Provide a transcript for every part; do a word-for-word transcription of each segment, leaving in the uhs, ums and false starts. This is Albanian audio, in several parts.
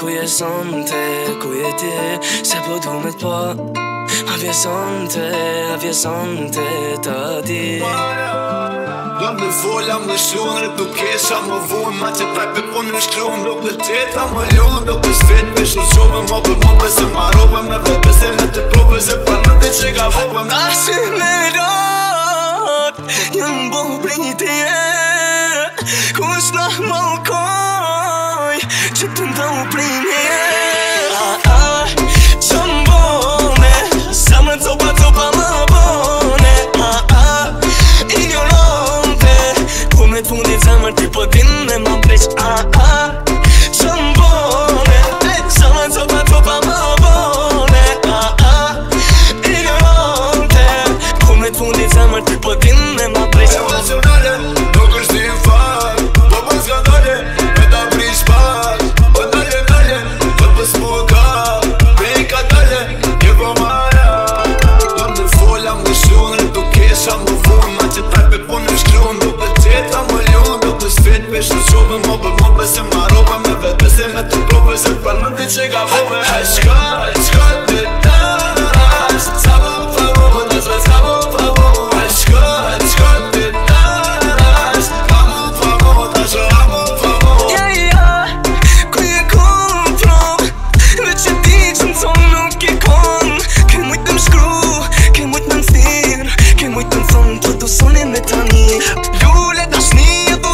ku je sonte, ku je ti, se po du me t'po. A vje sonte, a vje sonte ta di. Dëm në folja më shlunë, rëp nuk kesha më vunë. Ma që prajpe po në shkrunë, nuk në teta më lunë. Nuk në svet me shluqove, më për më për se marove. Me vete se me të prove, se pa në të që ga vove. Asi me rot, jën bo pritje, kush në malkoj, që të ndau prinje. Ti po din me ma preq, a a që m'bone, sa ma copa copa ma bone, a a ignorante, ku me t'fundit zemër ti po din me ma preq. Emocionale, nuk është një fal, po po skandale, me ta prish pak, po nale nale, po po s'muka, me i ka dale, një po maja. Dëm në folja më shlunë, nuk kesha më vunë, ma që tajpe po në shkrunë, nuk dhe qeta më ljunë. Svet me shluqove, më për më për se marove. Me vete se me të prove, se për në ti që ga vove. Hajshka, hajshka të tash, sa më favove, në zve s'ka më favove. Hajshka, hajshka të tash, ka më favove, ta që ha më favove. Ja, ja, ku je kontrol, dhe që ti që në thonë nuk je kon. Ke mujt të më shkru, ke mujt në më thirë, ke mujt të më thonë të du sonin me tani. Lule dashni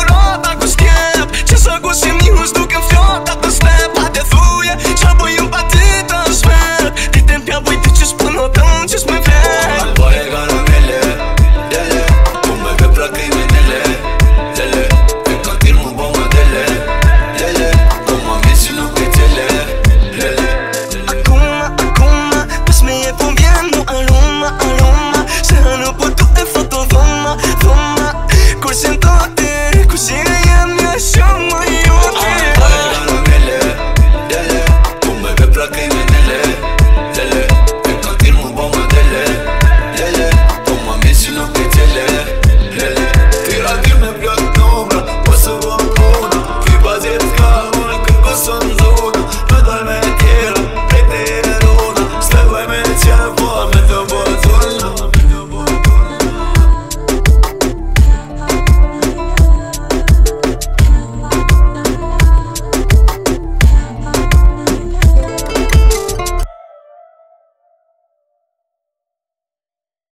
ku si mi hus duke m'fjota të snap. A te thuje, qa bojim pa ti të shmet. Ti tem pja boj ti qës për në tënë qës me vek. Albo e karamele, dele, ku me vepra kriminele, dele, e ka tir mu bo më dele, dele, ku ma misi nuk e tele, dele. Akuma, akuma, pas me je po vjen mu aroma, aroma. Se hanu po tu e foto dhoma, dhoma. Kur se në tote, ku si e jem një shumë. Albo e karamele, dele, ku me vepra kriminele.